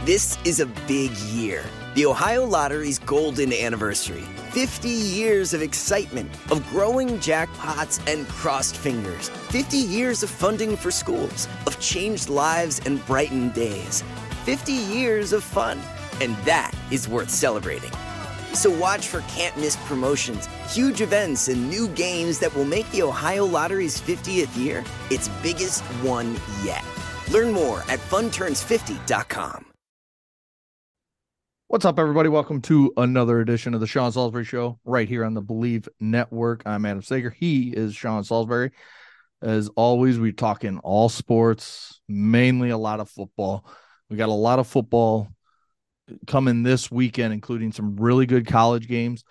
This is a big year. The Ohio Lottery's golden anniversary. 50 years of excitement, of growing jackpots and crossed fingers. 50 years of funding for schools, of changed lives and brightened days. 50 years of fun, and that is worth celebrating. So watch for can't-miss promotions, huge events, and new games that will make the Ohio Lottery's 50th year its biggest one yet. Learn more at funturns50.com. What's up, everybody? Welcome to another edition of the Sean Salisbury Show right here on the Believe Network. I'm Adam Sager. He is Sean Salisbury. As always, we're talking all sports, mainly a lot of football. We got a lot of football coming this weekend, including some really good college games.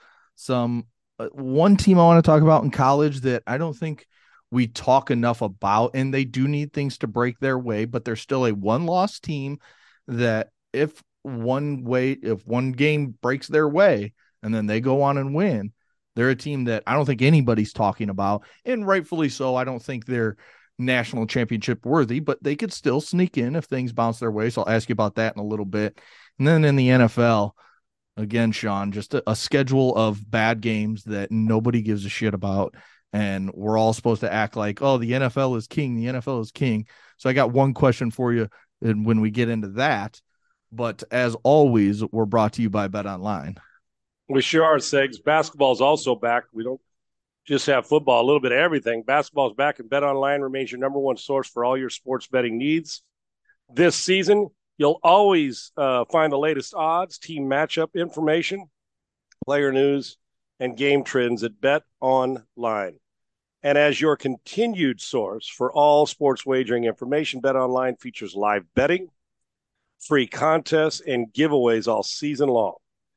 One team I want to talk about in college that I don't think we talk enough about, and they do need things to break their way, but they're still a one-loss team that if one game breaks their way and then they go on and win, they're a team that I don't think anybody's talking about, and rightfully so. I don't think they're national championship worthy, but they could still sneak in if things bounce their way. So I'll ask you about that in a little bit. And then in the NFL, again, Sean, just a schedule of bad games that nobody gives a shit about. And we're all supposed to act like, oh, the NFL is king. The NFL is king. So I got one question for you when we get into that. But as always, we're brought to you by BetOnline. We sure are, Segs. Basketball is also back. We don't just have football, a little bit of everything. Basketball is back, and BetOnline remains your number one source for all your sports betting needs. This season, you'll always find the latest odds, team matchup information, player news, and game trends at BetOnline. And as your continued source for all sports wagering information, BetOnline features live betting, free contests, and giveaways all season long.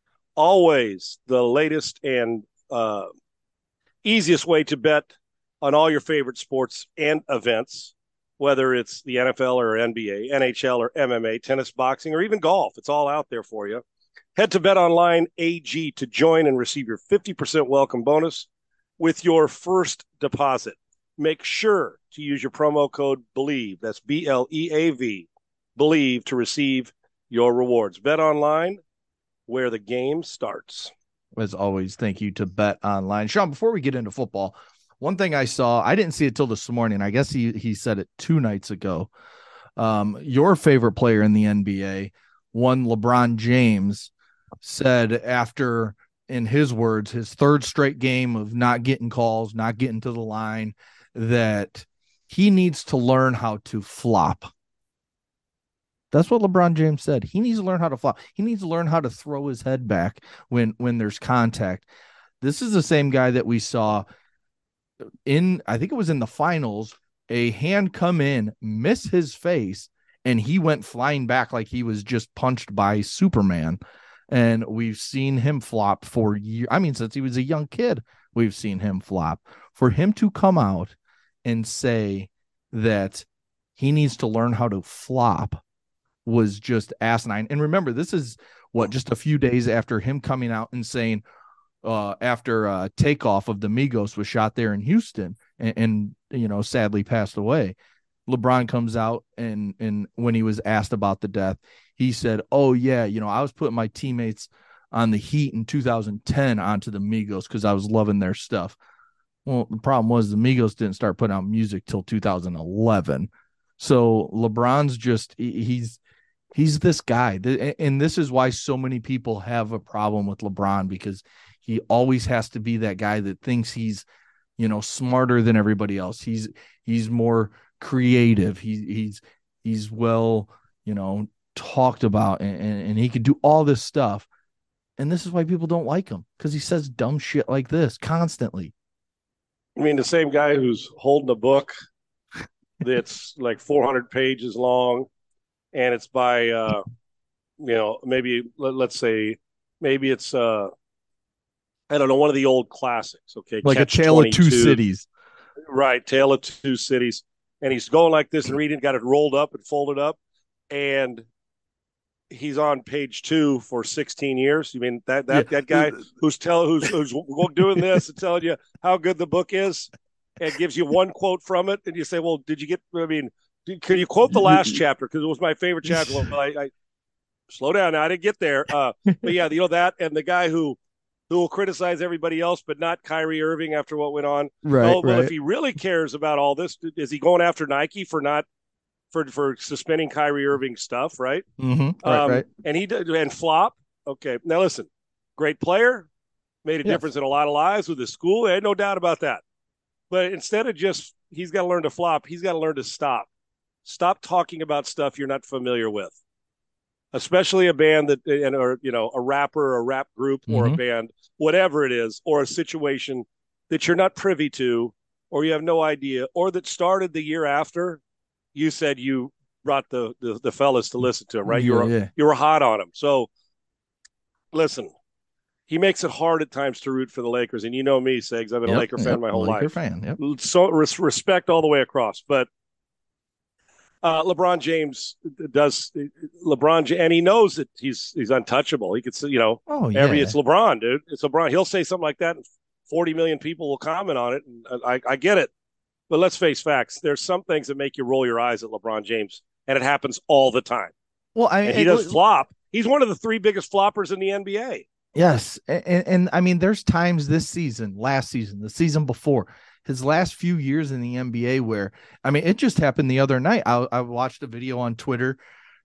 Always the latest and easiest way to bet on all your favorite sports and events, whether it's the NFL or NBA, NHL or MMA, tennis, boxing, or even golf. It's all out there for you. Head to BetOnline AG to join and receive your 50% welcome bonus with your first deposit. Make sure to use your promo code BELIEVE. That's BLEAV. Believe to receive your rewards. BetOnline, where the game starts. As always, thank you to BetOnline. Sean, before we get into football, one thing I saw, I didn't see it till this morning. I guess he said it 2 nights ago. Your favorite player in the NBA, one LeBron James, said after, in his words, his 3rd straight game of not getting calls, not getting to the line, that he needs to learn how to flop. That's what LeBron James said. He needs to learn how to flop. He needs to learn how to throw his head back when there's contact. This is the same guy that we saw in, I think it was in the finals, a hand come in, miss his face, and he went flying back like he was just punched by Superman. And we've seen him flop for years. I mean, since he was a young kid, we've seen him flop. For him to come out and say that he needs to learn how to flop was just asinine. And remember, this is just a few days after him coming out and saying after Takeoff of the Migos was shot there in Houston and sadly passed away. LeBron comes out and when he was asked about the death, he said, oh yeah, I was putting my teammates on the Heat in 2010 onto the Migos because I was loving their stuff. Well, the problem was the Migos didn't start putting out music till 2011. So LeBron's just, he's this guy. And this is why so many people have a problem with LeBron, because he always has to be that guy that thinks he's, smarter than everybody else. He's more creative. He's well, talked about, and he can do all this stuff. And this is why people don't like him, because he says dumb shit like this constantly. I mean, the same guy who's holding a book that's like 400 pages long, and it's by, maybe let's say, maybe it's, I don't know, one of the old classics. Okay, like Catch A Tale 22. of Two Cities, right? Tale of Two Cities, and he's going like this and reading, got it rolled up and folded up, and he's on page 2 for 16 years. You mean that guy who's doing this and telling you how good the book is, and gives you one quote from it, and you say, well, did you get? I mean, can you quote the last chapter? Because it was my favorite chapter. Well, slow down. Now, I didn't get there. But yeah, that and the guy who will criticize everybody else, but not Kyrie Irving after what went on. Right. Oh, well, if he really cares about all this, is he going after Nike for suspending Kyrie Irving stuff? Right. Mm-hmm. Right. And he did, and flop. Okay. Now listen, great player, made a difference in a lot of lives with his school. I had no doubt about that. But instead of he's got to learn to flop. He's got to learn to stop. Stop talking about stuff you're not familiar with, especially a band or a rapper, or a rap group, or a band, whatever it is, or a situation that you're not privy to, or you have no idea, or that started the year after you said you brought the fellas to listen to him, right? You were hot on him. So listen, he makes it hard at times to root for the Lakers. And you know me, Segs, I've been a Laker fan my whole life. Fan, So respect all the way across. But LeBron James and he knows that he's untouchable. He could say, it's LeBron, dude. It's LeBron. He'll say something like that, and 40 million people will comment on it. And I get it. But let's face facts. There's some things that make you roll your eyes at LeBron James, and it happens all the time. Well, he does flop. He's one of the 3 biggest floppers in the NBA. Yes. And I mean, there's times this season, last season, the season before, his last few years in the NBA where, I mean, it just happened the other night. I watched a video on Twitter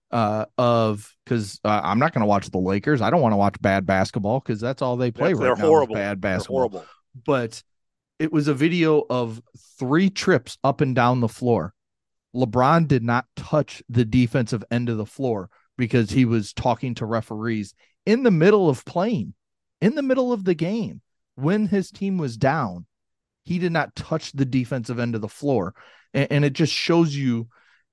because I'm not going to watch the Lakers. I don't want to watch bad basketball because that's all they play right now. They're horrible. Bad basketball. They're horrible. But it was a video of 3 trips up and down the floor. LeBron did not touch the defensive end of the floor because he was talking to referees in the middle of playing, in the middle of the game, when his team was down. He did not touch the defensive end of the floor. And it just shows you,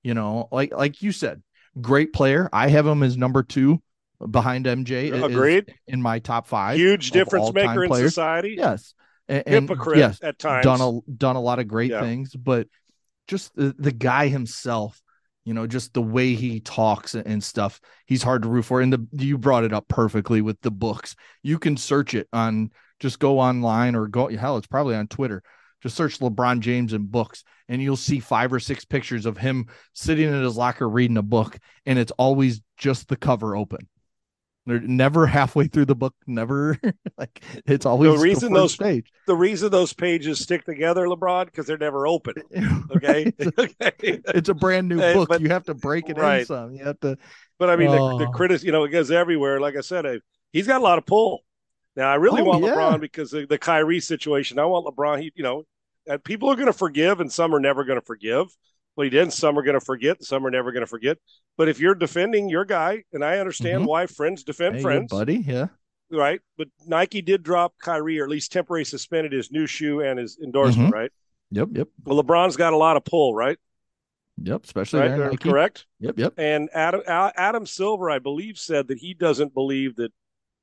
like you said, great player. I have him as number 2 behind MJ. Agreed. In my top 5. Huge difference maker in society. Yes. And hypocrite at times. Done a lot of great things, but just the guy himself, just the way he talks and stuff, he's hard to root for. And you brought it up perfectly with the books. You can search it just go online or it's probably on Twitter. Just search LeBron James and books, and you'll see 5 or 6 pictures of him sitting in his locker reading a book, and it's always just the cover open. They're never halfway through the book, never it's always the reason those pages stick together, LeBron, because they're never open. Okay. It's a brand new book. You have to break it in some. You have to. But I mean, the critic, it goes everywhere. Like I said, he's got a lot of pull. Now I really want LeBron because of the Kyrie situation. I want LeBron. People are going to forgive, and some are never going to forgive. What he did, and some are going to forget, and some are never going to forget. But if you're defending your guy, and I understand why friends defend friends, buddy, right. But Nike did drop Kyrie, or at least temporarily suspended his new shoe and his endorsement, right? Yep. Well, LeBron's got a lot of pull, right? Yep, especially there, Nike. Correct. Yep. And Adam Silver, I believe, said that he doesn't believe that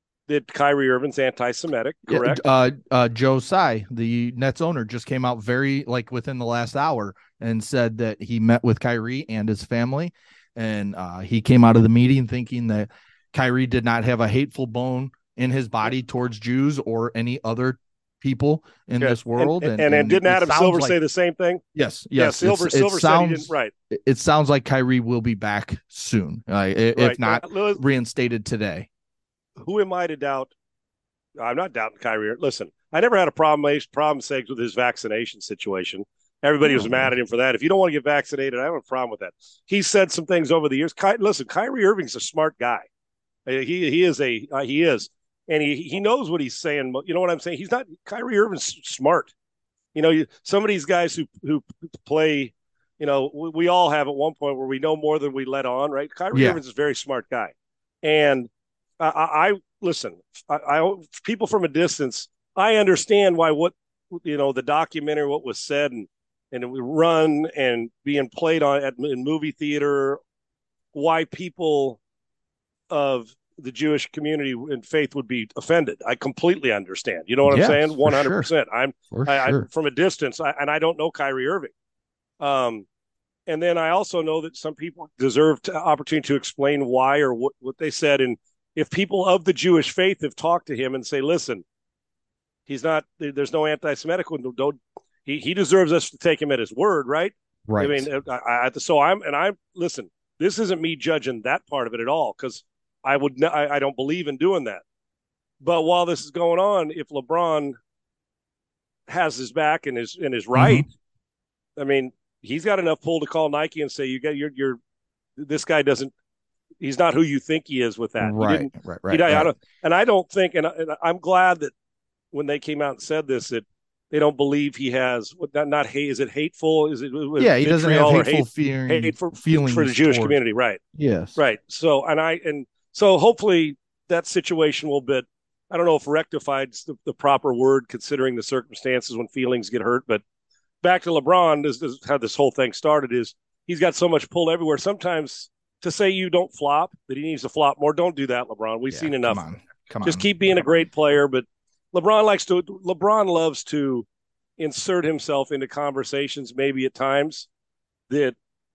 Kyrie Irving's anti-Semitic, correct? Joe Tsai, the Nets owner, just came out within the last hour and said that he met with Kyrie and his family, and he came out of the meeting thinking that Kyrie did not have a hateful bone in his body towards Jews or any other people in this world. And didn't Adam Silver say the same thing? Yes. Silver said he didn't. Right. It sounds like Kyrie will be back soon, if not reinstated today. Who am I to doubt? I'm not doubting Kyrie. Listen, I never had a problem Segs, with his vaccination situation. Everybody was mad at him for that. If you don't want to get vaccinated, I don't have a problem with that. He said some things over the years. Listen, Kyrie Irving's a smart guy. He is, and he knows what he's saying. You know what I'm saying? Kyrie Irving's smart. Some of these guys who play, we all have at one point where we know more than we let on, right? Kyrie Irving's a very smart guy, and I listen. I people from a distance. I understand why the documentary, what was said and it would run and being played in movie theater. Why people of the Jewish community and faith would be offended. I completely understand. You know what I'm saying? 100%. From a distance, and I don't know Kyrie Irving. And then I also know that some people deserve opportunity to explain why or what they said. And if people of the Jewish faith have talked to him and say, listen, there's no anti-Semitic, he deserves us to take him at his word, right? Right. I mean, listen, this isn't me judging that part of it at all, because I don't believe in doing that. But while this is going on, if LeBron has his back and is right, I mean, he's got enough pull to call Nike and say, you got your this guy doesn't, he's not who you think he is with that. Right. I don't think, and I'm glad that when they came out and said this, that they don't believe he has not hate. Is it hateful? Is it he doesn't have hateful feelings for the Jewish community, right? Yes, right. So so hopefully that situation will be. I don't know if rectified is the proper word considering the circumstances when feelings get hurt, but back to LeBron, this is how this whole thing started. Is he's got so much pull everywhere. Sometimes to say you don't flop, that he needs to flop more. Don't do that, LeBron. We've seen enough. Come on. Just keep being a great player, but LeBron loves to insert himself into conversations maybe at times that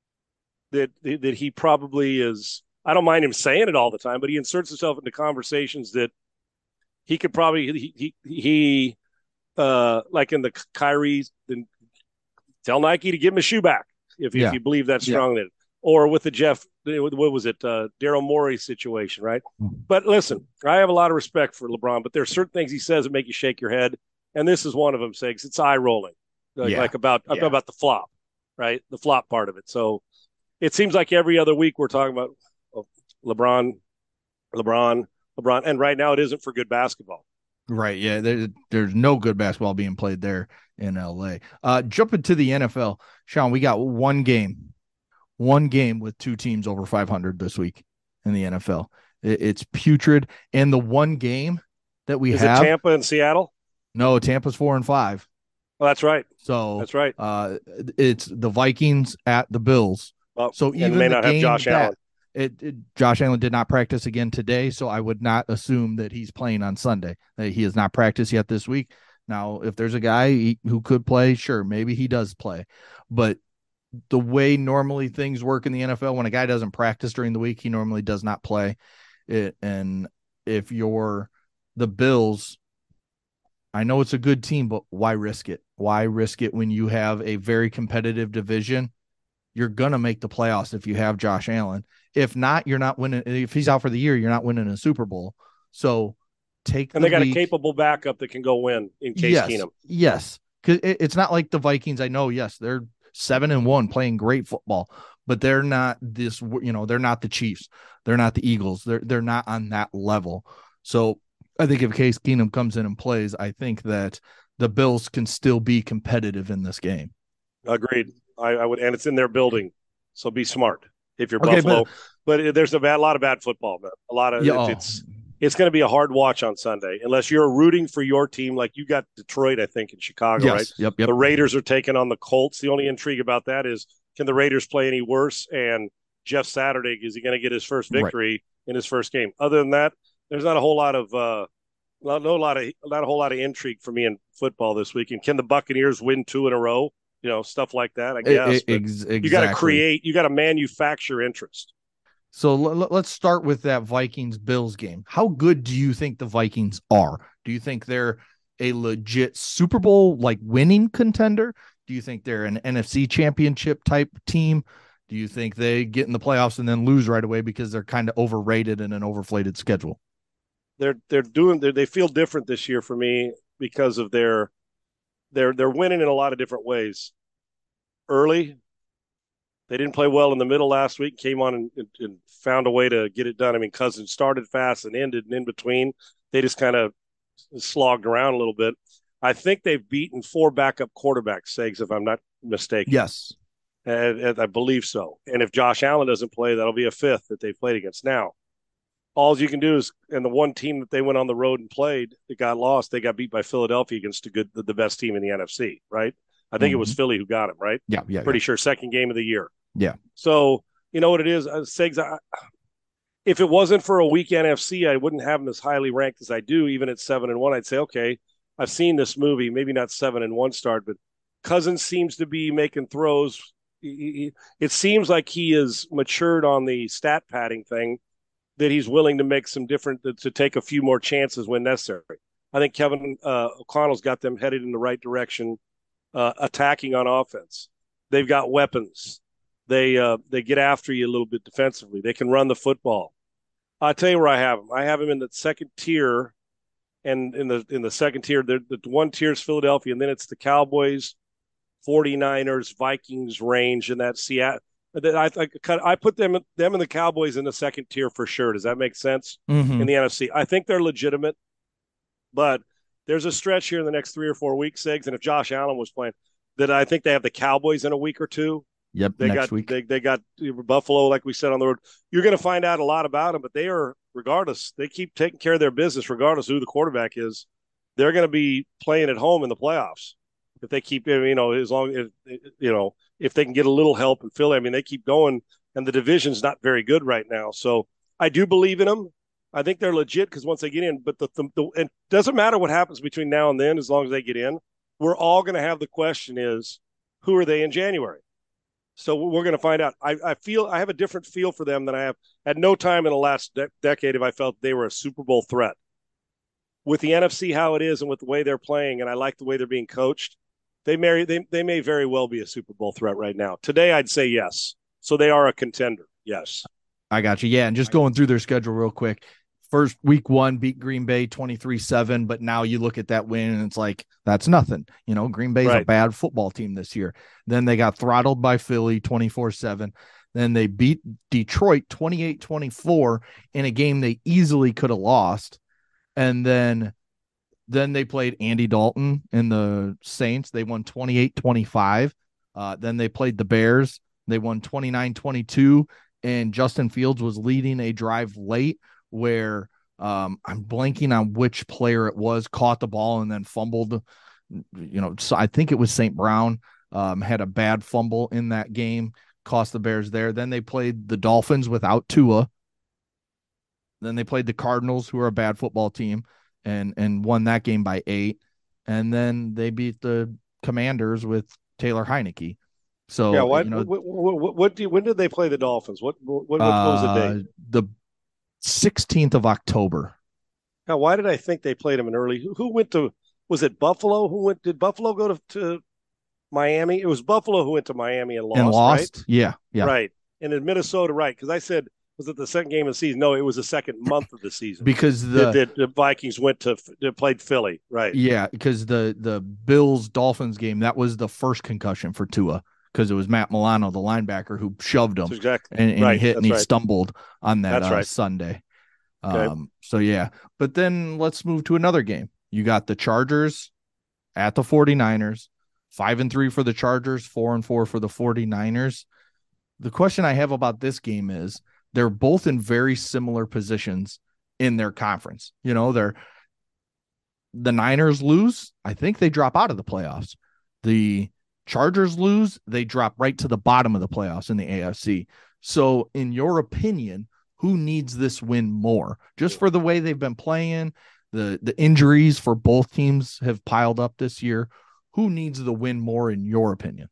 he probably is. I don't mind him saying it all the time, but he inserts himself into conversations that he could probably he like in the Kyrie, then tell Nike to give him a shoe back if you believe that strongly. Or with the Jeff, what was it, Daryl Morey situation, right? But listen, I have a lot of respect for LeBron, but there are certain things he says that make you shake your head, and this is one of them. Sakes, it's eye rolling, like about the flop, right? The flop part of it. So it seems like every other week we're talking about LeBron, and right now it isn't for good basketball. Right. Yeah. There's no good basketball being played there in LA. Jumping to the NFL, Sean, we got one game with two teams over 500 this week in the NFL. It's putrid. And the one game that we have. Is it Tampa and Seattle? No, Tampa's 4-5. Well, that's right. So that's right. It's the Vikings at the Bills. So even may not have Josh Allen. Josh Allen did not practice again today, so I would not assume that he's playing on Sunday. He has not practiced yet this week. Now, if there's a guy who could play, sure, maybe he does play. But the way normally things work in the NFL, when a guy doesn't practice during the week, he normally does not play. And if you're the Bills, I know it's a good team, but why risk it? Why risk it when you have a very competitive division? You're going to make the playoffs if you have Josh Allen. If not, you're not winning. If he's out for the year, you're not winning a Super Bowl. So they got a capable backup that can go win in Case Keenum. Yes. Because it's not like the Vikings. I know, yes, they're 7-1 playing great football, but they're not they're not the Chiefs. They're not the Eagles. They're not on that level. So I think if Case Keenum comes in and plays, I think that the Bills can still be competitive in this game. Agreed. I would, and it's in their building, so be smart if you're Buffalo. But there's a lot of bad football. Man. A lot of it's going to be a hard watch on Sunday unless you're rooting for your team, like you got Detroit, I think, in Chicago, right? Yep. The Raiders are taking on the Colts. The only intrigue about that is, can the Raiders play any worse? And Jeff Saturday, is he going to get his first victory in his first game? Other than that, there's not a whole lot of not a whole lot of intrigue for me in football this week. And can the Buccaneers win 2 in a row? Stuff like that, I guess. Exactly. You got to manufacture interest. So let's start with that Vikings-Bills game. How good do you think the Vikings are? Do you think they're a legit Super Bowl winning contender? Do you think they're an NFC championship type team? Do you think they get in the playoffs and then lose right away because they're kind of overrated in an overflated schedule? They feel different this year for me because of they're winning in a lot of different ways. Early, they didn't play well in the middle last week, came on and found a way to get it done. I mean, Cousins started fast and ended, and in between, they just kind of slogged around a little bit. I think they've beaten 4 backup quarterbacks, Segs, if I'm not mistaken. Yes. And I believe so. And if Josh Allen doesn't play, that'll be a 5th that they've played against. Now, all you can do is, and the one team that they went on the road and played that got lost, they got beat by Philadelphia against the best team in the NFC, right? I think it was Philly who got him, right? Yeah. Pretty sure second game of the year. Yeah. So, you know what it is, Segs, if it wasn't for a weak NFC, I wouldn't have them as highly ranked as I do, even at 7-1. I'd say, okay, I've seen this movie, maybe not 7-1 start, but Cousins seems to be making throws. It seems like he is matured on the stat padding thing, that he's willing to make some different, to take a few more chances when necessary. I think Kevin O'Connell's got them headed in the right direction, attacking on offense. They've got weapons. They get after you a little bit defensively. They can run the football. I'll tell you where I have them. I have them in the second tier, and in the second tier, the one tier is Philadelphia, and then it's the Cowboys, 49ers, Vikings range, and that Seattle. I put them and the Cowboys in the second tier for sure. Does that make sense? Mm-hmm. In the NFC, I think they're legitimate, but there's a stretch here in the next 3 or 4 weeks, Eggs, and if Josh Allen was playing, that I think they have the Cowboys in a week or two. Yep, They next got week. they got Buffalo, like we said on the road. You're going to find out a lot about them, but they are, regardless, they keep taking care of their business, regardless of who the quarterback is. They're going to be playing at home in the playoffs if they keep, as long as if they can get a little help and Philly. I mean, they keep going, and the division's not very good right now. So I do believe in them. I think they're legit because once they get in, but it doesn't matter what happens between now and then as long as they get in. We're all going to have the question is, who are they in January? So we're going to find out. I feel I have a different feel for them than I have at no time in the last decade have I felt they were a Super Bowl threat. With the NFC how it is and with the way they're playing, and I like the way they're being coached, they may very well be a Super Bowl threat right now. Today, I'd say yes. So they are a contender. Yes. I got you. Yeah, and just going through their schedule real quick. First week 1 beat Green Bay 23-7, but now you look at that win and it's like that's nothing. Green Bay's a bad football team this year. Then they got throttled by Philly 24-7. Then they beat Detroit 28-24 in a game they easily could have lost. And then they played Andy Dalton and the Saints. They won 28-25. Then they played the Bears. They won 29-22, and Justin Fields was leading a drive late where I'm blanking on which player it was, caught the ball and then fumbled. So I think it was St. Brown had a bad fumble in that game, cost the Bears there. Then they played the Dolphins without Tua. Then they played the Cardinals, who are a bad football team, and won that game by 8. And then they beat the Commanders with Taylor Heineke. So yeah, when did they play the Dolphins? What was the date? The 16th of October. Now, why did I think they played them in early? Who went to? Was it Buffalo? Did Buffalo go to Miami? It was Buffalo who went to Miami and lost. Right? Yeah. Right. And in Minnesota, right? Because I said, was it the second game of the season? No, it was the second month of the season. Because the Vikings played Philly, right? Yeah, because the Bills Dolphins game, that was the first concussion for Tua, because it was Matt Milano, the linebacker, who shoved him and he hit and he stumbled on that Sunday. Okay. So yeah, but then let's move to another game. You got the Chargers at the 49ers, 5-3 for the Chargers, 4-4 for the 49ers. The question I have about this game is they're both in very similar positions in their conference. The Niners lose, I think they drop out of the playoffs. The Chargers lose, they drop right to the bottom of the playoffs in the AFC. So in your opinion, who needs this win more? Just for the way they've been playing, the injuries for both teams have piled up this year. Who needs the win more in your opinion?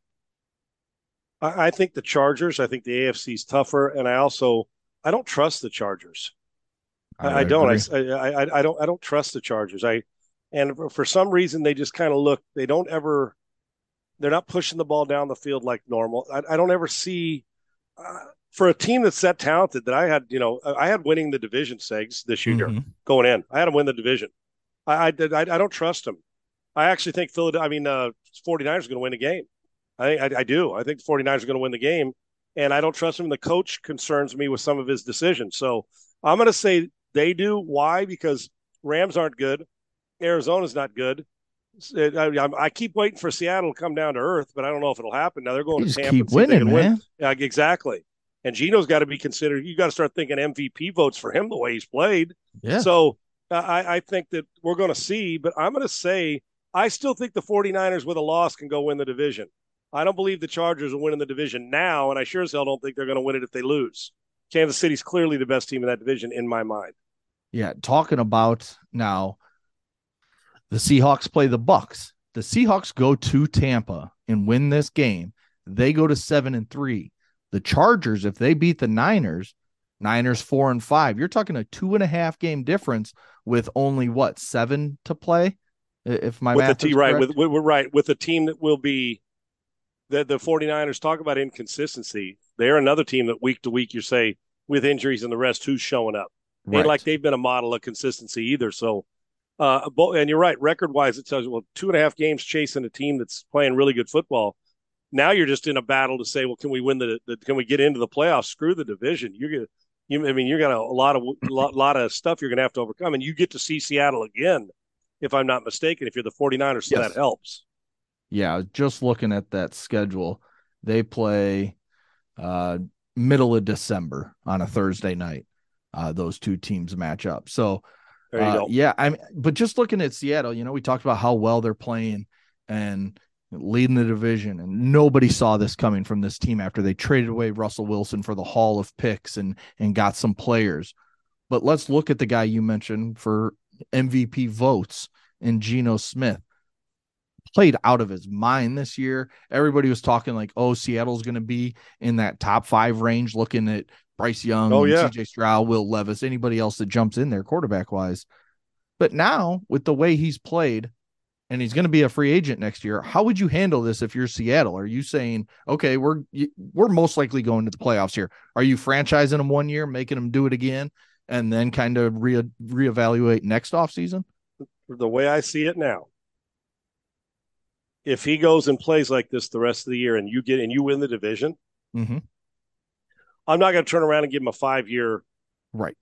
I think the Chargers. I think the AFC is tougher, and I don't trust the Chargers. I don't. I don't trust the Chargers. And for some reason they just kind of look. They don't ever. They're not pushing the ball down the field like normal. I don't ever see for a team that's that talented that I had winning the division segs this year going in. I had them win the division. I don't trust them. I actually think 49ers are going to win the game. I do. I think the 49ers are going to win the game, and I don't trust him. The coach concerns me with some of his decisions. So I'm going to say they do. Why? Because Rams aren't good. Arizona's not good. I keep waiting for Seattle to come down to earth, but I don't know if it'll happen. Now they're going to Tampa. Keep winning, man. Win. Yeah, exactly. And Gino's got to be considered. You got to start thinking MVP votes for him the way he's played. Yeah. So I think that we're going to see, but I'm going to say I still think the 49ers with a loss can go win the division. I don't believe the Chargers will win in the division now, and I sure as hell don't think they're going to win it if they lose. Kansas City's clearly the best team in that division in my mind. Yeah, talking about now, the Seahawks play the Bucs. The Seahawks go to Tampa and win this game. They go to 7-3. The Chargers, if they beat the Niners 4-5. You're talking a 2.5 game difference with only 7 to play. If my math is correct. We're right with a team that will be. The 49ers talk about inconsistency. They're another team that week to week you say with injuries and the rest, who's showing up. Ain't like Right. they've been a model of consistency either. So, and you're right, record wise, it tells you, well, 2.5 games chasing a team that's playing really good football. Now you're just in a battle to say, well, can we win can we get into the playoffs? Screw the division. You got a lot of stuff you're going to have to overcome, and you get to see Seattle again, if I'm not mistaken, if you're the 49ers, so Yes. that helps. Yeah, just looking at that schedule, they play middle of December on a Thursday night. Those two teams match up. So There you go. yeah, but just looking at Seattle, we talked about how well they're playing and leading the division, and nobody saw this coming from this team after they traded away Russell Wilson for the haul of picks and got some players. But let's look at the guy you mentioned for MVP votes in Geno Smith. Played out of his mind this year. Everybody was talking like, oh, Seattle's going to be in that top 5 range, looking at Bryce Young, CJ Stroud, Will Levis, anybody else that jumps in there quarterback wise. But now with the way he's played, and he's going to be a free agent next year, how would you handle this if you're Seattle? Are you saying, okay, we're most likely going to the playoffs here? Are you franchising him 1 year, making him do it again, and then kind of reevaluate next offseason? The way I see it now, if he goes and plays like this the rest of the year and you win the division, mm-hmm. I'm not going to turn around and give him a 5-year, right,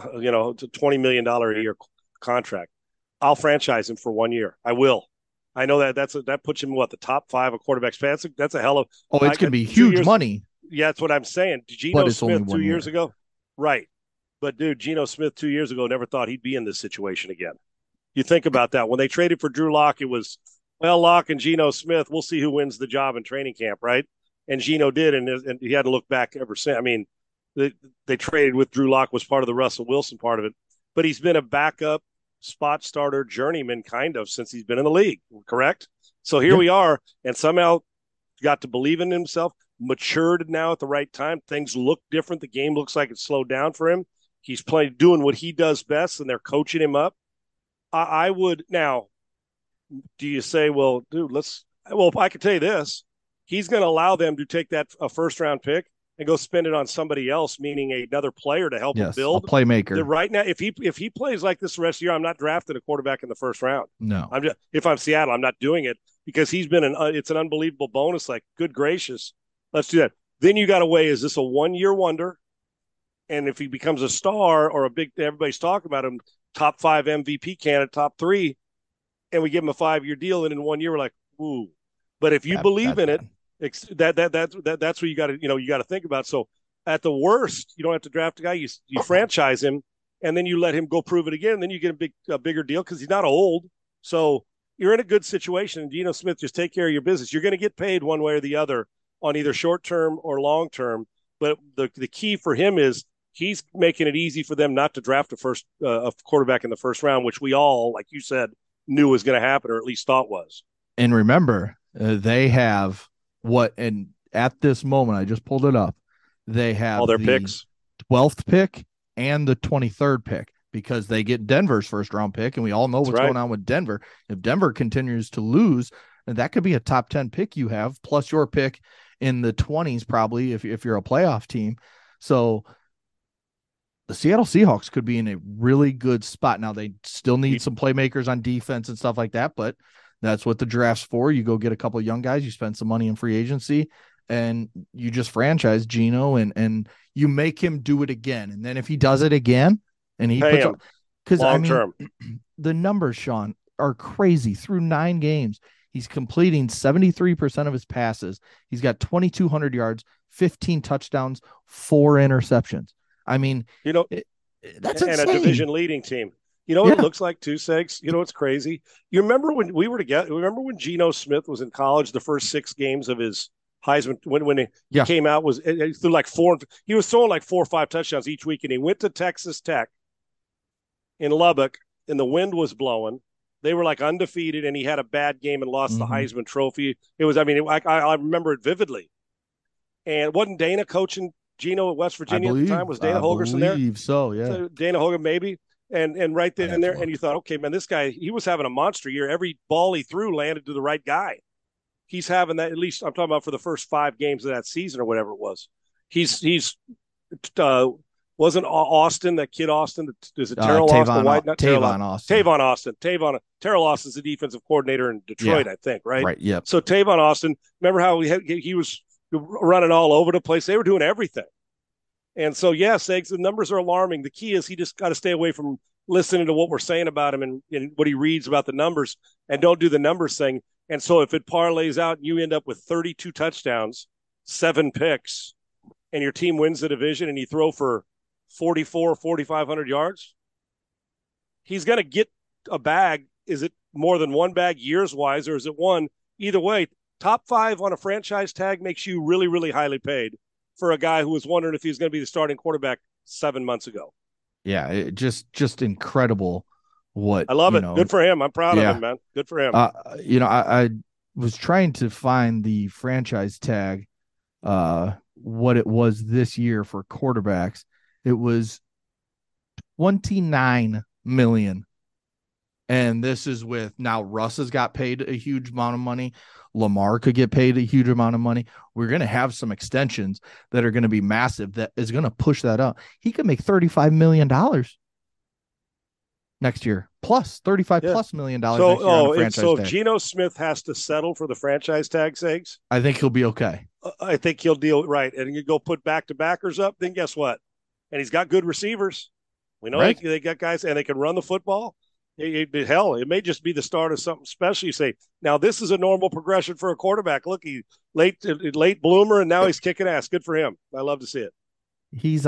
$20 million a year contract. I'll franchise him for 1 year. I will. I know that puts him the top 5 of quarterbacks. That's a hell of. Oh, it's going to be huge money. Yeah, that's what I'm saying. Geno Smith 2 years ago, right? But dude, Geno Smith 2 years ago never thought he'd be in this situation again. You think about that. When they traded for Drew Lock, it was, well, Lock and Geno Smith, we'll see who wins the job in training camp, right? And Geno did, and he hadn't looked back ever since. I mean, they traded with Drew Lock, was part of the Russell Wilson part of it, but he's been a backup spot starter journeyman kind of since he's been in the league, correct? So here we are, and somehow got to believe in himself, matured now at the right time. Things look different. The game looks like it's slowed down for him. He's doing what he does best, and they're coaching him up. I would now. Do you say, well, dude, I can tell you this. He's going to allow them to take a first-round pick and go spend it on somebody else, meaning another player to help him build. A playmaker. Right now, if he plays like this the rest of the year, I'm not drafting a quarterback in the first round. No. If I'm Seattle, I'm not doing it because he's been it's an unbelievable bonus. Like, good gracious, let's do that. Then you got to weigh, is this a 1-year wonder? And if he becomes a star or everybody's talking about him, top 5 MVP candidate, top 3, and we give him a 5-year deal, and in 1 year we're like, ooh. But if you believe in it, that's what you got to think about. So at the worst, you don't have to draft a guy. You franchise him, and then you let him go prove it again. And then you get a bigger deal because he's not old. So you're in a good situation. And Geno Smith, just take care of your business. You're going to get paid one way or the other on either short term or long term. But the key for him is he's making it easy for them not to draft a quarterback in the first round, which we all, like you said, knew was going to happen, or at least thought was. And remember, they have and at this moment, I just pulled it up. They have all their picks, 12th pick and the 23rd pick, because they get Denver's first round pick. And we all know what's going on with Denver. If Denver continues to lose, that could be a top 10 pick you have, plus your pick in the 20s, probably if you're a playoff team. So the Seattle Seahawks could be in a really good spot. Now, they still need some playmakers on defense and stuff like that, but that's what the draft's for. You go get a couple of young guys, you spend some money in free agency, and you just franchise Geno and you make him do it again. And then if he does it again and he puts up, because the numbers, Sean, are crazy. Through 9 games, he's completing 73% of his passes. He's got 2,200 yards, 15 touchdowns, 4 interceptions. I mean, that's insane. And a division leading team. You know what it looks like too, Segs? You know what's crazy? You remember when we were together? Remember when Geno Smith was in college? The first 6 games of his Heisman, when he came out, he threw like 4. He was throwing like 4 or 5 touchdowns each week, and he went to Texas Tech in Lubbock, and the wind was blowing. They were like undefeated, and he had a bad game and lost the Heisman Trophy. It was, I remember it vividly. And wasn't Dana coaching Geno at West Virginia at the time? Was Dana Holgorsen there? I believe so, yeah. So Dana Holgorsen, maybe. And right then and there, and you thought, okay, man, this guy, he was having a monster year. Every ball he threw landed to the right guy. He's having that, at least I'm talking about for the first 5 games of that season or whatever it was. He's Wasn't Austin, that kid Austin? Is it Terrell Austin? Not Tavon Austin. Tavon Austin. Terrell Austin's the defensive coordinator in Detroit, I think, right? Right. Yep. So Tavon Austin, remember how he was running all over the place? They were doing everything. And so, Segs, the numbers are alarming. The key is he just got to stay away from listening to what we're saying about him and what he reads about the numbers, and don't do the numbers thing. And so if it parlays out and you end up with 32 touchdowns, 7 picks, and your team wins the division and you throw for 4,500 yards, he's going to get a bag. Is it more than one bag years-wise, or is it one? Either way, top 5 on a franchise tag makes you really, really highly paid for a guy who was wondering if he was going to be the starting quarterback 7 months ago. Yeah, it just incredible what. I love it. Good for him. I'm proud of him, man. Good for him. I was trying to find the franchise tag, what it was this year for quarterbacks. It was $29 million. And this is with now Russ has got paid a huge amount of money. Lamar could get paid a huge amount of money. We're going to have some extensions that are going to be massive that is going to push that up. He could make $35 million next year, plus $35+ million next year on a franchise tag. Geno Smith has to settle for the franchise tag sakes. I think he'll be okay. I think he'll deal right. And you go put back-to-backers up, then guess what? And he's got good receivers. We know they got guys, and they can run the football. Hell, it may just be the start of something special. You say, now this is a normal progression for a quarterback. Look, he late bloomer, and now he's kicking ass. Good for him. I love to see it. He's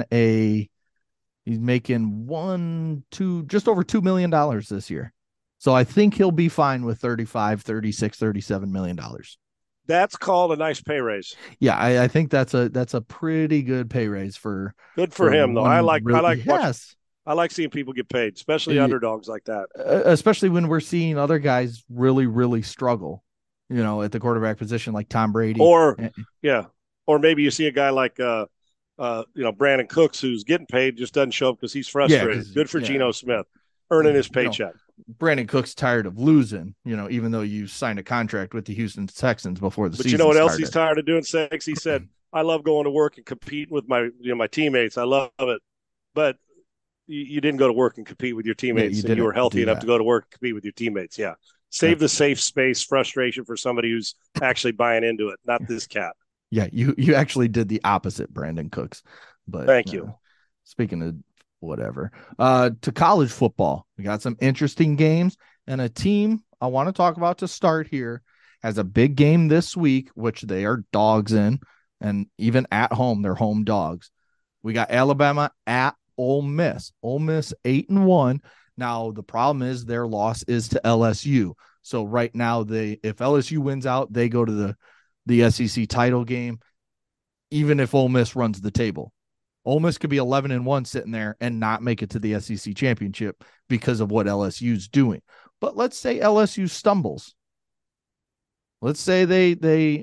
making just over $2 million this year. So I think he'll be fine with 35, 36, $37 million. That's called a nice pay raise. Yeah, I think that's a pretty good pay raise for. Good for him, though. I like yes. I like seeing people get paid, especially underdogs like that. Especially when we're seeing other guys really, really struggle, at the quarterback position, like Tom Brady. Or maybe you see a guy like, Brandon Cooks, who's getting paid, just doesn't show up because he's frustrated. Good for Geno Smith, earning his paycheck. Brandon Cooks tired of losing, even though you signed a contract with the Houston Texans before the season. But you know what started. Else he's tired of doing, Sex? He said, I love going to work and competing with my teammates. I love it. But you didn't go to work and compete with your teammates, and you were healthy enough to go to work and compete with your teammates. Yeah. Save the safe space frustration for somebody who's actually buying into it, not this cat. Yeah, you actually did the opposite, Brandon Cooks. But thank you. Speaking of whatever, to college football, we got some interesting games, and a team I want to talk about to start here has a big game this week, which they are dogs in, and even at home, they're home dogs. We got Alabama at Ole Miss. Ole Miss 8-1. Now the problem is their loss is to LSU. So right now if LSU wins out, they go to the SEC title game. Even if Ole Miss runs the table, Ole Miss could be 11-1 sitting there and not make it to the SEC championship because of what LSU's doing. But let's say LSU stumbles. Let's say they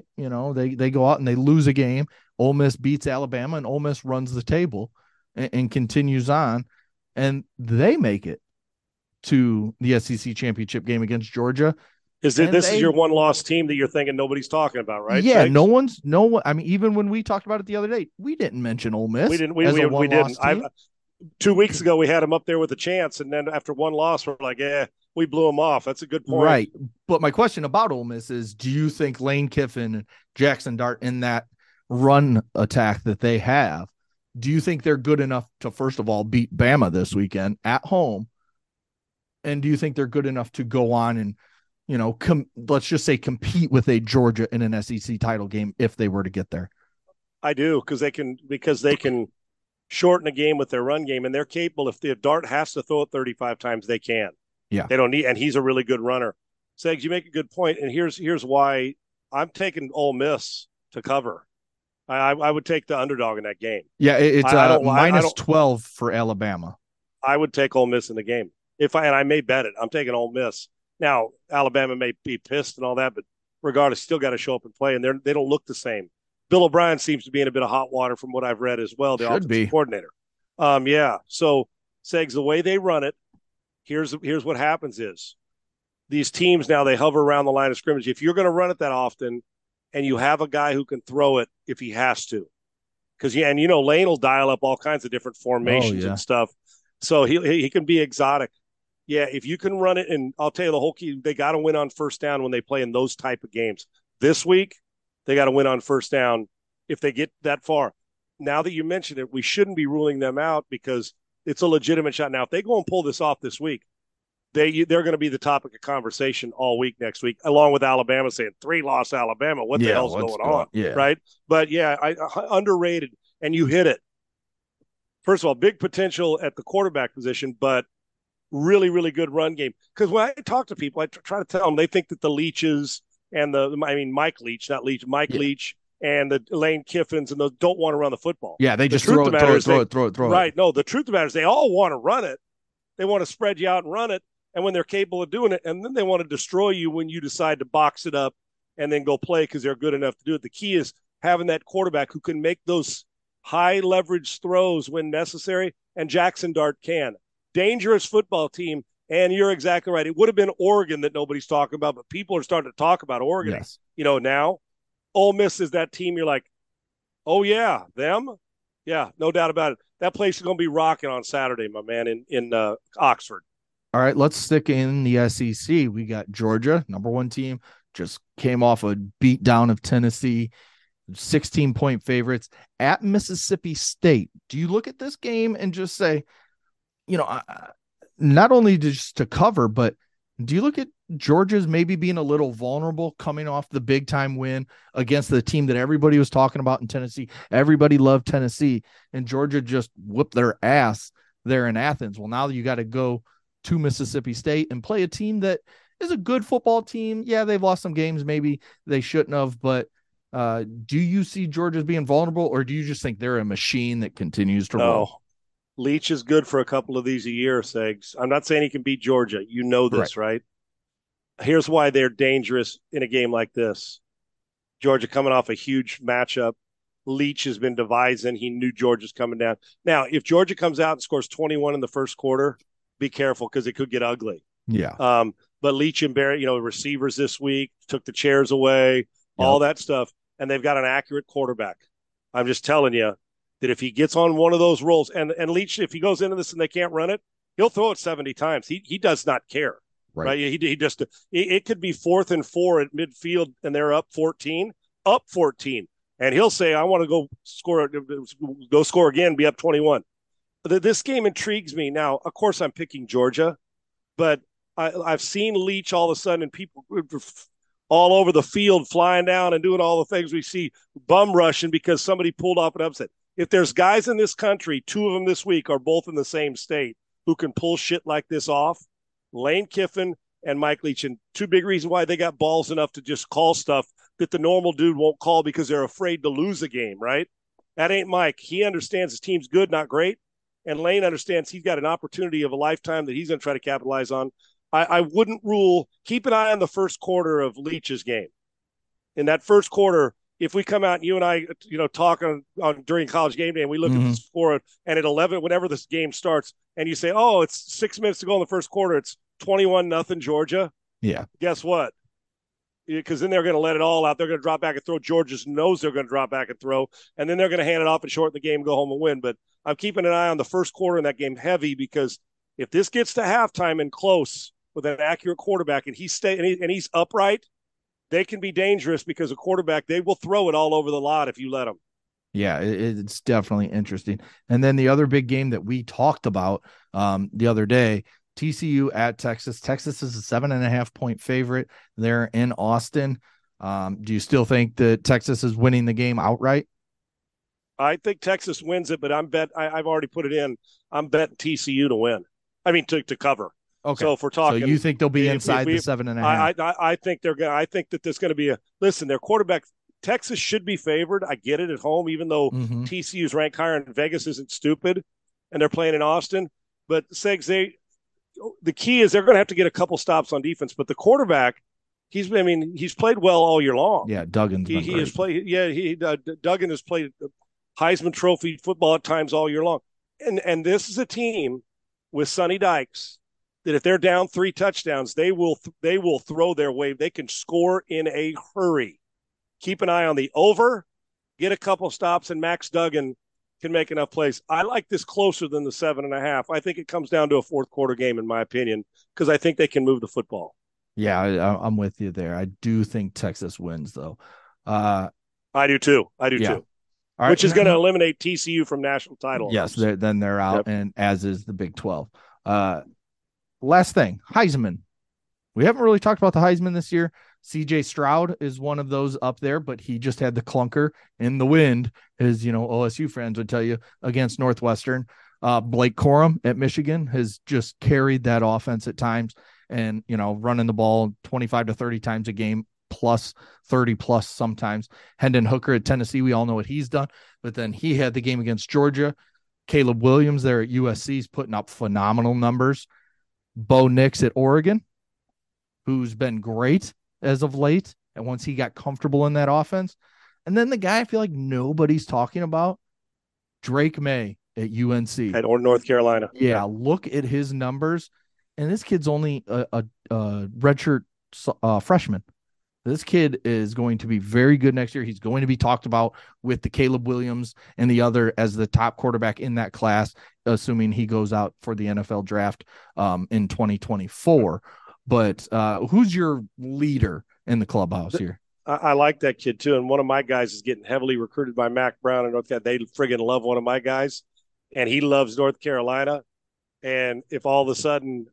go out and they lose a game. Ole Miss beats Alabama and Ole Miss runs the table and continues on, and they make it to the SEC championship game against Georgia. This is your one-loss team that you're thinking nobody's talking about, right? Yeah, no one. I mean, even when we talked about it the other day, we didn't mention Ole Miss. We didn't. 2 weeks ago, we had them up there with a chance, and then after one loss, we're like, we blew them off. That's a good point. Right. But my question about Ole Miss is, do you think Lane Kiffin and Jackson Dart in that run attack that they have, do you think they're good enough to, first of all, beat Bama this weekend at home? And do you think they're good enough to go on and, let's just say compete with a Georgia in an SEC title game if they were to get there? I do, because they can shorten a game with their run game, and they're capable. If the Dart has to throw it 35 times, they can. Yeah. They don't need, and he's a really good runner. Segs, you make a good point, and here's why I'm taking Ole Miss to cover. I would take the underdog in that game. Yeah, it's minus 12 for Alabama. I would take Ole Miss in the game. And I may bet it. I'm taking Ole Miss. Now, Alabama may be pissed and all that, but regardless, still got to show up and play, and they don't look the same. Bill O'Brien seems to be in a bit of hot water from what I've read as well, the offensive coordinator. So, Segs, the way they run it, here's what happens is these teams now, they hover around the line of scrimmage. If you're going to run it that often and you have a guy who can throw it if he has to, because Lane will dial up all kinds of different formations and stuff, so he can be exotic. Yeah, if you can run it, and I'll tell you the whole key, they got to win on first down when they play in those type of games. This week, they got to win on first down if they get that far. Now that you mentioned it, we shouldn't be ruling them out because it's a legitimate shot. Now, if they go and pull this off this week, they're going to be the topic of conversation all week next week, along with Alabama saying 3-loss Alabama. What the hell's going on? Yeah. Right. But yeah, underrated, and you hit it. First of all, big potential at the quarterback position, but really, really good run game. Because when I talk to people, I try to tell them they think that the Leaches and Mike Leach, not Leach, Mike Leach and the Lane Kiffins and those don't want to run the football. Yeah, they just throw it. Right. No, the truth of the matter is they all want to run it. They want to spread you out and run it. And when they're capable of doing it, and then they want to destroy you when you decide to box it up and then go play because they're good enough to do it. The key is having that quarterback who can make those high leverage throws when necessary, and Jackson Dart can. Dangerous football team, and you're exactly right. It would have been Oregon that nobody's talking about, but people are starting to talk about Oregon. Yes. Now. Ole Miss is that team you're like, oh, yeah, them? Yeah, no doubt about it. That place is going to be rocking on Saturday, my man, in Oxford. All right, let's stick in the SEC. We got Georgia, number 1 team, just came off a beat down of Tennessee, 16-point favorites at Mississippi State. Do you look at this game and just say, not only just to cover, but do you look at Georgia's maybe being a little vulnerable coming off the big time win against the team that everybody was talking about in Tennessee? Everybody loved Tennessee, and Georgia just whooped their ass there in Athens. Well, now you got to go to Mississippi State and play a team that is a good football team. Yeah, they've lost some games maybe they shouldn't have, but do you see Georgia being vulnerable, or do you just think they're a machine that continues to roll? Leach is good for a couple of these a year, Segs. I'm not saying he can beat Georgia. You know this, right? Here's why they're dangerous in a game like this. Georgia coming off a huge matchup. Leach has been devising. He knew Georgia's coming down. Now, if Georgia comes out and scores 21 in the first quarter, be careful because it could get ugly. Yeah. But Leach and Barrett, receivers this week, took the chairs away, all that stuff, and they've got an accurate quarterback. I'm just telling you that if he gets on one of those rolls, and Leach, if he goes into this and they can't run it, he'll throw it 70 times. He does not care. Right. He just it could be 4th and 4 at midfield and they're up 14, and he'll say, "I want to go score again, be up 21." This game intrigues me. Now, of course, I'm picking Georgia, but I've seen Leach all of a sudden and people all over the field flying down and doing all the things we see, bum rushing because somebody pulled off an upset. If there's guys in this country, 2 of them this week are both in the same state who can pull shit like this off, Lane Kiffin and Mike Leach. And 2 big reasons why they got balls enough to just call stuff that the normal dude won't call because they're afraid to lose a game, right? That ain't Mike. He understands his team's good, not great. And Lane understands he's got an opportunity of a lifetime that he's going to try to capitalize on. I wouldn't rule. Keep an eye on the first quarter of Leach's game. In that first quarter, if we come out and you and I, talk on during college game day and we look at the score and at 11, whenever this game starts, and you say, "Oh, it's 6 minutes to go in the first quarter. It's 21-0 Georgia." Yeah. Guess what? Because then they're going to let it all out. They're going to drop back and throw. Georgia knows they're going to drop back and throw, and then they're going to hand it off and shorten the game, go home and win. But I'm keeping an eye on the first quarter in that game heavy because if this gets to halftime and close with an accurate quarterback and he's upright, they can be dangerous because a quarterback, they will throw it all over the lot if you let them. Yeah, it's definitely interesting. And then the other big game that we talked about the other day, TCU at Texas. Texas is a 7.5-point favorite there in Austin. Do you still think that Texas is winning the game outright? I think Texas wins it, but I've already put it in. I'm betting TCU to win. I mean, to cover. Okay. So if we're talking, so you think they'll be inside the 7.5? I think they're going. I think that there's going to be a listen. Their quarterback, Texas should be favored. I get it at home, even though TCU's ranked higher and Vegas isn't stupid, and they're playing in Austin. But Segs, the key is they're going to have to get a couple stops on defense. But the quarterback, he's played well all year long. Yeah, Duggan's been great. Has played. Yeah, Duggan has played Heisman Trophy football at times all year long. And this is a team with Sonny Dykes that if they're down 3 touchdowns, they will throw their way. They can score in a hurry. Keep an eye on the over. get a couple stops, and Max Duggan can make enough plays. I like this closer than the 7.5. I think it comes down to a fourth quarter game, in my opinion, because I think they can move the football. Yeah, I'm with you there. I do think Texas wins, though. I do too. I do too. All right. Which is going to eliminate TCU from national title. Yes, then they're out, and as is the Big 12. Last thing, Heisman. We haven't really talked about the Heisman this year. CJ Stroud is one of those up there, but he just had the clunker in the wind, as OSU fans would tell you, against Northwestern. Blake Corum at Michigan has just carried that offense at times, and running the ball 25 to 30 times a game, plus 30 plus sometimes. Hendon Hooker at Tennessee, we all know what he's done, but then he had the game against Georgia. Caleb Williams there at USC is putting up phenomenal numbers. Bo Nix at Oregon, who's been great as of late, and once he got comfortable in that offense. And then the guy I feel like nobody's talking about, Drake May at UNC. Or North Carolina. Yeah, look at his numbers. And this kid's only a redshirt freshman. This kid is going to be very good next year. He's going to be talked about with the Caleb Williams and the other as the top quarterback in that class, assuming he goes out for the NFL draft in 2024. But who's your leader in the clubhouse here? I like that kid too. And one of my guys is getting heavily recruited by Mac Brown in North Carolina. They friggin' love one of my guys, and he loves North Carolina. And if all of a sudden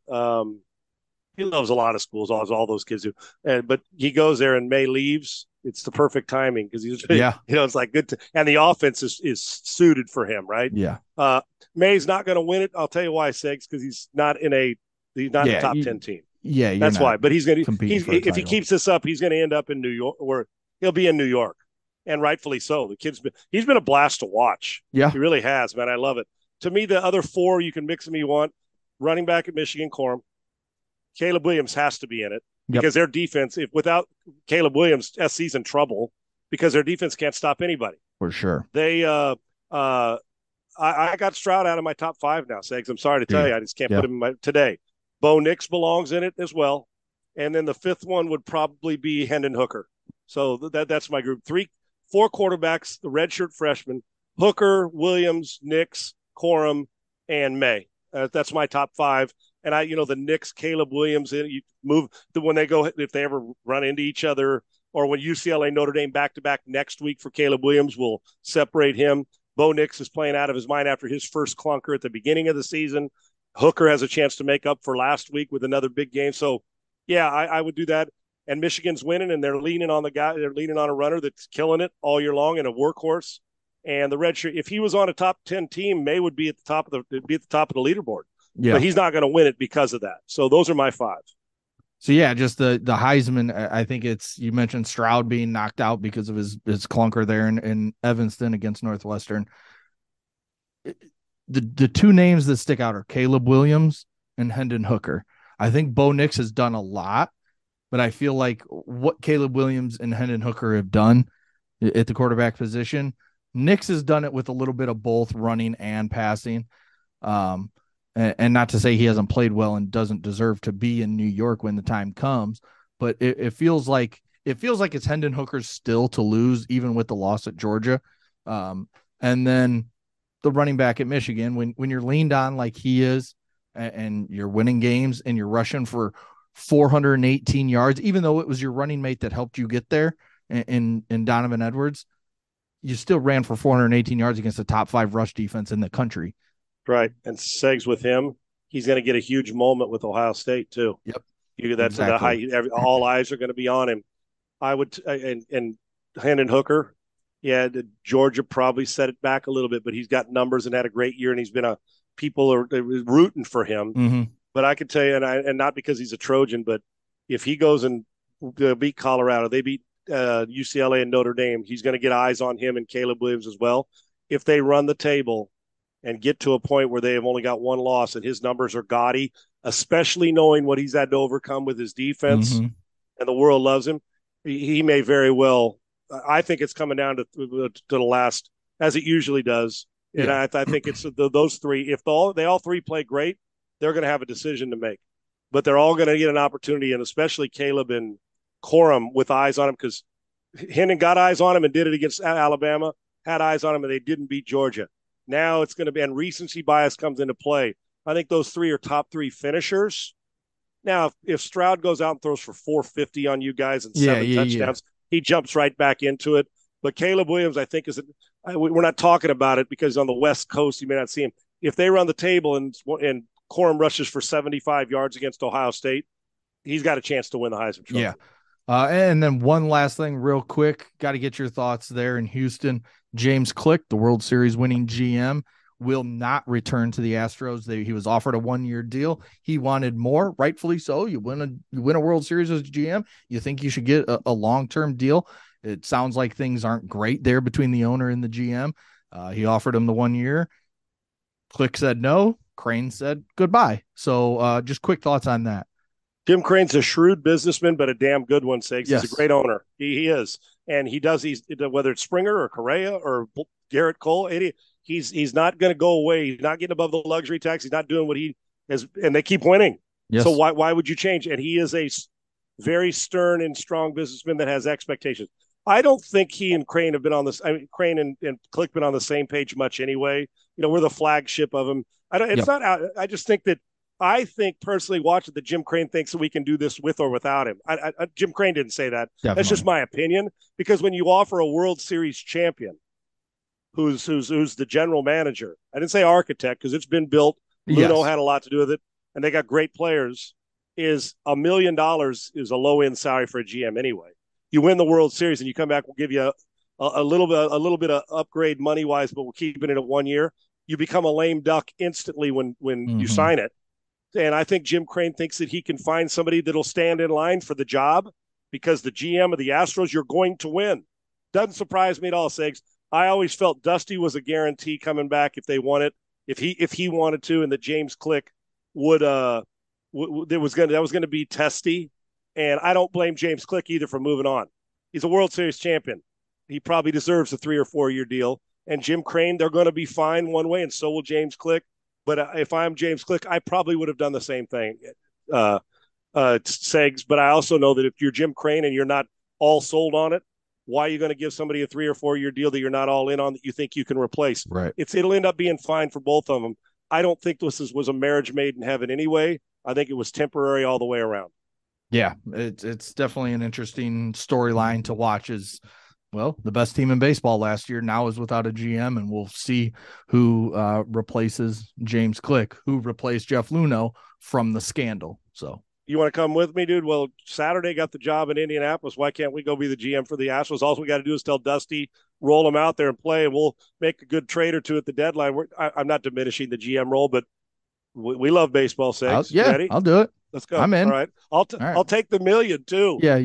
he loves a lot of schools, all those kids do. But he goes there and May leaves. It's the perfect timing because he's, it's like good. And the offense is suited for him, right? Yeah. May's not going to win it. I'll tell you why, Segs, because he's not in a top 10 team. Yeah, that's why. But he's going to. If he keeps this up, he's going to end up in New York, or he'll be in New York, and rightfully so. He's been a blast to watch. Yeah, he really has, man. I love it. To me, the other four you can mix them you want. Running back at Michigan, Corum. Caleb Williams has to be in it because their defense, if without Caleb Williams, SC's in trouble because their defense can't stop anybody. For sure. They, I got Stroud out of my top 5 now, Segs. I'm sorry to tell you, I just can't put him in today. Bo Nix belongs in it as well, and then the 5th one would probably be Hendon Hooker. So that's my group. 4 quarterbacks, the redshirt freshman, Hooker, Williams, Nix, Corum, and May. That's my top 5. And the Nix, Caleb Williams, you move when they go, if they ever run into each other, or when UCLA Notre Dame back-to-back next week for Caleb Williams, will separate him. Bo Nix is playing out of his mind after his first clunker at the beginning of the season. Hooker has a chance to make up for last week with another big game. So, yeah, I would do that. And Michigan's winning, and they're leaning on the guy. They're leaning on a runner that's killing it all year long and a workhorse. And the redshirt, if he was on a top 10 team, May would be at the top of the leaderboard. Yeah. But he's not going to win it because of that. So those are my 5. So yeah, just the Heisman. I think you mentioned Stroud being knocked out because of his clunker there in Evanston against Northwestern. The 2 names that stick out are Caleb Williams and Hendon Hooker. I think Bo Nix has done a lot, but I feel like what Caleb Williams and Hendon Hooker have done at the quarterback position, Nix has done it with a little bit of both running and passing. And not to say he hasn't played well and doesn't deserve to be in New York when the time comes, but it feels like it's Hendon Hooker's still to lose, even with the loss at Georgia. And then the running back at Michigan, when you're leaned on like he is, and you're winning games and you're rushing for 418 yards, even though it was your running mate that helped you get there in Donovan Edwards, you still ran for 418 yards against the top 5 rush defense in the country. Right. And Segs with him, he's going to get a huge moment with Ohio State too. Yep. That's exactly. All eyes are going to be on him. I would, and Hendon Hooker, Georgia probably set it back a little bit, but he's got numbers and had a great year, and he's been people are rooting for him. Mm-hmm. But I could tell you, and not because he's a Trojan, but if he goes and beat Colorado, they beat UCLA and Notre Dame, he's going to get eyes on him and Caleb Williams as well. If they run the table and get to a point where they have only got 1 loss and his numbers are gaudy, especially knowing what he's had to overcome with his defense, and the world loves him, he may very well. I think it's coming down to the last, as it usually does. And I think it's those 3. If they all 3 play great, they're going to have a decision to make. But they're all going to get an opportunity, and especially Caleb and Corum with eyes on him, because Hendon got eyes on him and did it against Alabama, had eyes on him, and they didn't beat Georgia. Now it's going to be, and recency bias comes into play. I think those three are top three finishers. Now, if Stroud goes out and throws for 450 on you guys and seven touchdowns, he jumps right back into it. But Caleb Williams, I think, we're not talking about it because on the West Coast, you may not see him. If they run the table and Corum rushes for 75 yards against Ohio State, he's got a chance to win the Heisman Trophy. Yeah. And then one last thing real quick, got to get your thoughts there in Houston. James Click, the World Series winning GM, will not return to the Astros. He was offered a 1-year deal. He wanted more, rightfully so. You win a World Series as GM. You think you should get a long-term deal. It sounds like things aren't great there between the owner and the GM. He offered him the 1 year. Click said no. Crane said goodbye. So just quick thoughts on that. Jim Crane's a shrewd businessman, but a damn good one, Sigs. Yes. He's a great owner. He is. And whether it's Springer or Correa or Garrett Cole, he's not going to go away. He's not getting above the luxury tax. He's not doing what he is, and they keep winning. Yes. So why would you change? And he is a very stern and strong businessman that has expectations. I don't think he and Crane have been on this. I mean, Crane and Click been on the same page much anyway. We're the flagship of him. I just think that. I think personally, watching that Jim Crane thinks that we can do this with or without him. Jim Crane didn't say that. Definitely. That's just my opinion. Because when you offer a World Series champion, who's the general manager, I didn't say architect because it's been built. Luno had a lot to do with it, and they got great players. Is $1 million is a low end salary for a GM anyway. You win the World Series and you come back, we'll give you a little bit of upgrade money wise, but we're keeping it at 1 year. You become a lame duck instantly when you sign it. And I think Jim Crane thinks that he can find somebody that'll stand in line for the job because the GM of the Astros, you're going to win. Doesn't surprise me at all, Sigs. I always felt Dusty was a guarantee coming back if they won it, if he wanted to, and that James Click that was going to be testy. And I don't blame James Click either for moving on. He's a World Series champion. He probably deserves a 3 or 4 year deal. And Jim Crane, they're going to be fine one way, and so will James Click. But if I'm James Click, I probably would have done the same thing, Segs. But I also know that if you're Jim Crane and you're not all sold on it, why are you going to give somebody a 3 or 4 year deal that you're not all in on that you think you can replace? Right. It'll end up being fine for both of them. I don't think this was a marriage made in heaven anyway. I think it was temporary all the way around. Yeah, it's definitely an interesting storyline to watch. The best team in baseball last year now is without a GM, and we'll see who replaces James Click, who replaced Jeff Luhnow from the scandal. So you want to come with me, dude? Well, Saturday got the job in Indianapolis. Why can't we go be the GM for the Astros? All we got to do is tell Dusty, roll them out there and play, and we'll make a good trade or two at the deadline. I'm not diminishing the GM role, but we love baseball. Ready? I'll do it. Let's go. I'm in. All right. I'll take the $1 million too. Yeah,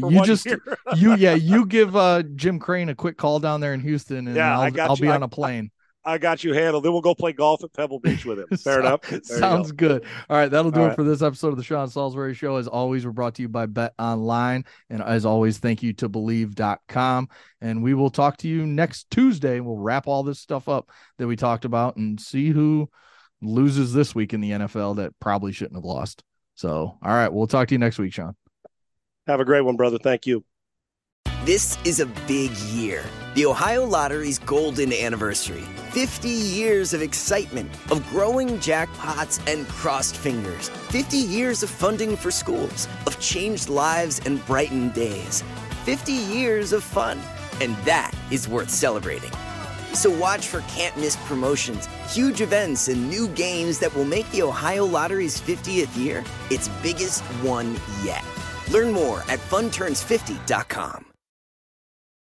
you give Jim Crane a quick call down there in Houston, and I'll be on a plane. I got you handled. Then we'll go play golf at Pebble Beach with him. Fair enough. Sounds good. All right, that'll do it for this episode of the Sean Salisbury Show. As always, we're brought to you by Bet Online, and as always, thank you to Believe.com. And we will talk to you next Tuesday. We'll wrap all this stuff up that we talked about and see who loses this week in the NFL that probably shouldn't have lost. So, all right, we'll talk to you next week, Sean. Have a great one, brother. Thank you. This is a big year. The Ohio Lottery's golden anniversary. 50 years of excitement, of growing jackpots and crossed fingers. 50 years of funding for schools, of changed lives and brightened days. 50 years of fun, and that is worth celebrating. So watch for can't-miss promotions, huge events, and new games that will make the Ohio Lottery's 50th year its biggest one yet. Learn more at funturns50.com.